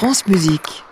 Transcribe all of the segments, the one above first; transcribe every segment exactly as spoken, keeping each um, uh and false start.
France Musique.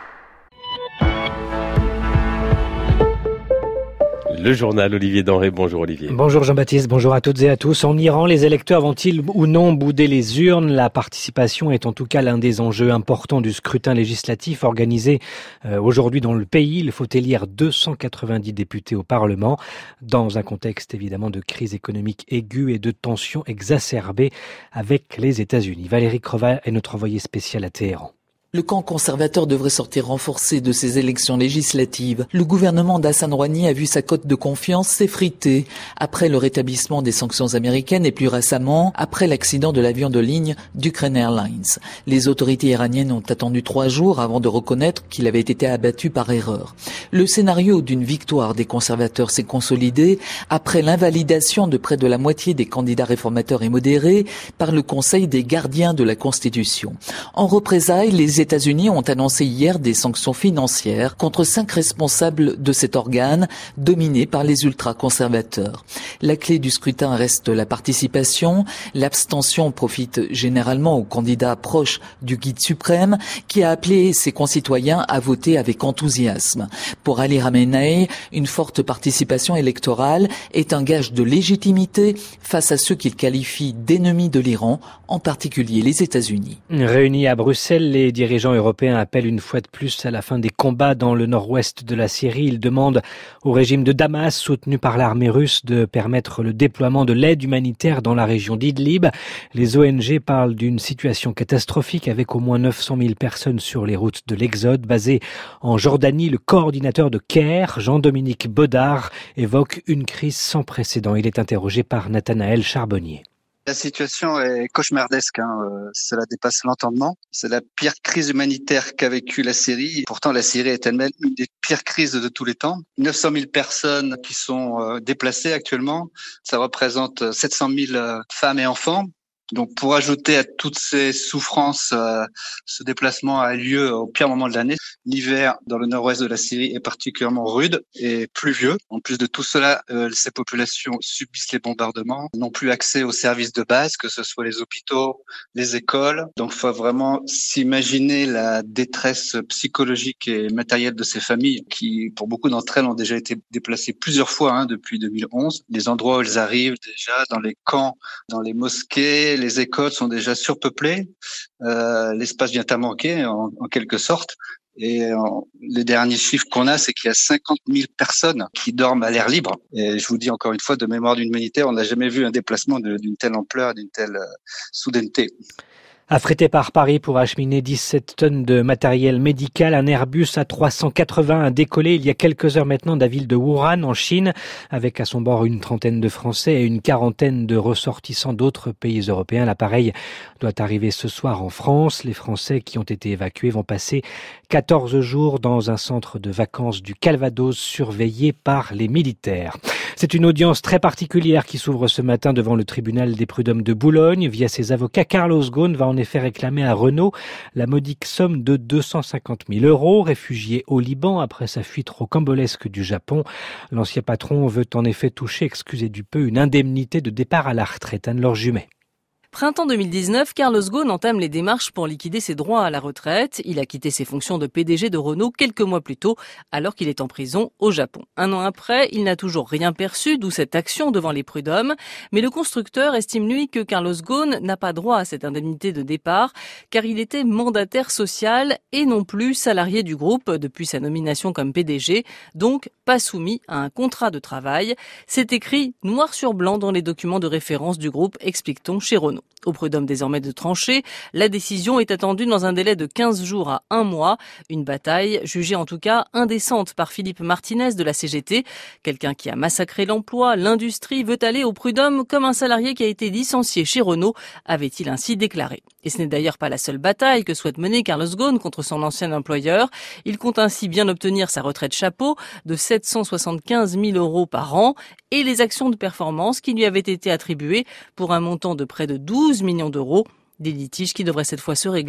Le journal, Olivier Denré. Bonjour Olivier. Bonjour Jean-Baptiste, bonjour à toutes et à tous. En Iran, les électeurs vont-ils ou non bouder les urnes? La participation est en tout cas l'un des enjeux importants du scrutin législatif organisé euh, aujourd'hui dans le pays. Il faut élire deux cent quatre-vingt-dix députés au Parlement dans un contexte évidemment de crise économique aiguë et de tensions exacerbées avec les États-Unis. Valérie Creva est notre envoyée spéciale à Téhéran. Le camp conservateur devrait sortir renforcé de ces élections législatives. Le gouvernement d'Hassan Rouhani a vu sa cote de confiance s'effriter après le rétablissement des sanctions américaines et plus récemment après l'accident de l'avion de ligne d'Ukraine Airlines. Les autorités iraniennes ont attendu trois jours avant de reconnaître qu'il avait été abattu par erreur. Le scénario d'une victoire des conservateurs s'est consolidé après l'invalidation de près de la moitié des candidats réformateurs et modérés par le Conseil des gardiens de la Constitution. En représailles, les Les États-Unis ont annoncé hier des sanctions financières contre cinq responsables de cet organe dominé par les ultra-conservateurs. La clé du scrutin reste la participation. L'abstention profite généralement aux candidats proches du guide suprême qui a appelé ses concitoyens à voter avec enthousiasme. Pour Ali Khamenei, une forte participation électorale est un gage de légitimité face à ceux qu'il qualifie d'ennemis de l'Iran, en particulier les États-Unis. Réunis à Bruxelles, les dirigeants Les dirigeants européens appellent une fois de plus à la fin des combats dans le nord-ouest de la Syrie. Ils demandent au régime de Damas, soutenu par l'armée russe, de permettre le déploiement de l'aide humanitaire dans la région d'Idlib. Les O N G parlent d'une situation catastrophique avec au moins neuf cent mille personnes sur les routes de l'Exode. Basé en Jordanie, le coordinateur de CARE, Jean-Dominique Baudard, évoque une crise sans précédent. Il est interrogé par Nathanaël Charbonnier. La situation est cauchemardesque, hein. Euh, cela dépasse l'entendement. C'est la pire crise humanitaire qu'a vécue la Syrie. Pourtant, la Syrie est elle-même une des pires crises de tous les temps. neuf cent mille personnes qui sont euh, déplacées actuellement. Ça représente sept cent mille euh, femmes et enfants. Donc, pour ajouter à toutes ces souffrances, euh, ce déplacement a lieu au pire moment de l'année. L'hiver dans le nord-ouest de la Syrie est particulièrement rude et pluvieux. En plus de tout cela, euh, ces populations subissent les bombardements, n'ont plus accès aux services de base, que ce soit les hôpitaux, les écoles. Donc, il faut vraiment s'imaginer la détresse psychologique et matérielle de ces familles qui, pour beaucoup d'entre elles, ont déjà été déplacées plusieurs fois hein, depuis deux mille onze. Les endroits où elles arrivent déjà, dans les camps, dans les mosquées, les écoles sont déjà surpeuplées, euh, l'espace vient à manquer en, en quelque sorte. Et en, les derniers chiffres qu'on a, c'est qu'il y a cinquante mille personnes qui dorment à l'air libre. Et je vous dis encore une fois, de mémoire d'humanitaire, on n'a jamais vu un déplacement de, d'une telle ampleur, d'une telle euh, soudaineté. Affrété par Paris pour acheminer dix-sept tonnes de matériel médical, un Airbus A trois cent quatre-vingts a décollé il y a quelques heures maintenant de la ville de Wuhan en Chine, avec à son bord une trentaine de Français et une quarantaine de ressortissants d'autres pays européens. L'appareil doit arriver ce soir en France. Les Français qui ont été évacués vont passer quatorze jours dans un centre de vacances du Calvados surveillé par les militaires. C'est une audience très particulière qui s'ouvre ce matin devant le tribunal des prud'hommes de Boulogne. Via ses avocats, Carlos Ghosn va en effet réclamer à Renault la modique somme de deux cent cinquante mille euros. Réfugié au Liban après sa fuite rocambolesque du Japon, l'ancien patron veut en effet toucher, excusez du peu, une indemnité de départ à la retraite. Anne-Laure Jumet. Printemps deux mille dix-neuf, Carlos Ghosn entame les démarches pour liquider ses droits à la retraite. Il a quitté ses fonctions de P D G de Renault quelques mois plus tôt, alors qu'il est en prison au Japon. Un an après, il n'a toujours rien perçu, d'où cette action devant les prud'hommes. Mais le constructeur estime, lui, que Carlos Ghosn n'a pas droit à cette indemnité de départ, car il était mandataire social et non plus salarié du groupe depuis sa nomination comme P D G, donc pas soumis à un contrat de travail. C'est écrit noir sur blanc dans les documents de référence du groupe, explique-t-on chez Renault. Au prud'homme désormais de trancher, la décision est attendue dans un délai de quinze jours à un mois. Une bataille jugée en tout cas indécente par Philippe Martinez de la C G T. Quelqu'un qui a massacré l'emploi, l'industrie, veut aller au prud'homme comme un salarié qui a été licencié chez Renault, avait-il ainsi déclaré. Et ce n'est d'ailleurs pas la seule bataille que souhaite mener Carlos Ghosn contre son ancien employeur. Il compte ainsi bien obtenir sa retraite chapeau de sept cent soixante-quinze mille euros par an et les actions de performance qui lui avaient été attribuées pour un montant de près de douze millions d'euros. Des litiges qui devraient cette fois se régler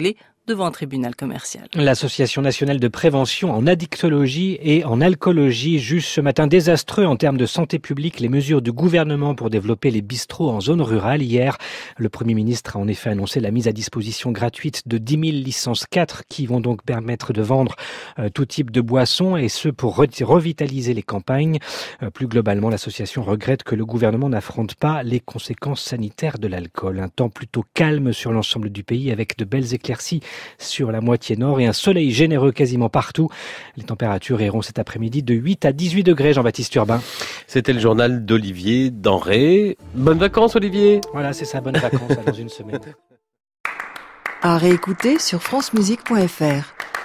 devant un tribunal commercial. L'Association nationale de prévention en addictologie et en alcoolologie juge ce matin désastreux en termes de santé publique les mesures du gouvernement pour développer les bistrots en zone rurale. Hier, le Premier ministre a en effet annoncé la mise à disposition gratuite de dix mille licences quatre qui vont donc permettre de vendre euh, tout type de boissons et ce pour re- revitaliser les campagnes. Euh, plus globalement, l'association regrette que le gouvernement n'affronte pas les conséquences sanitaires de l'alcool. Un temps plutôt calme sur l'ensemble du pays avec de belles éclaircies sur la moitié nord et un soleil généreux quasiment partout. Les températures iront cet après-midi de huit à dix-huit degrés, Jean-Baptiste Urbain. C'était le journal d'Olivier Denré. Bonnes vacances, Olivier. Voilà, c'est ça, bonnes vacances dans une semaine. À réécouter sur francemusique point f r.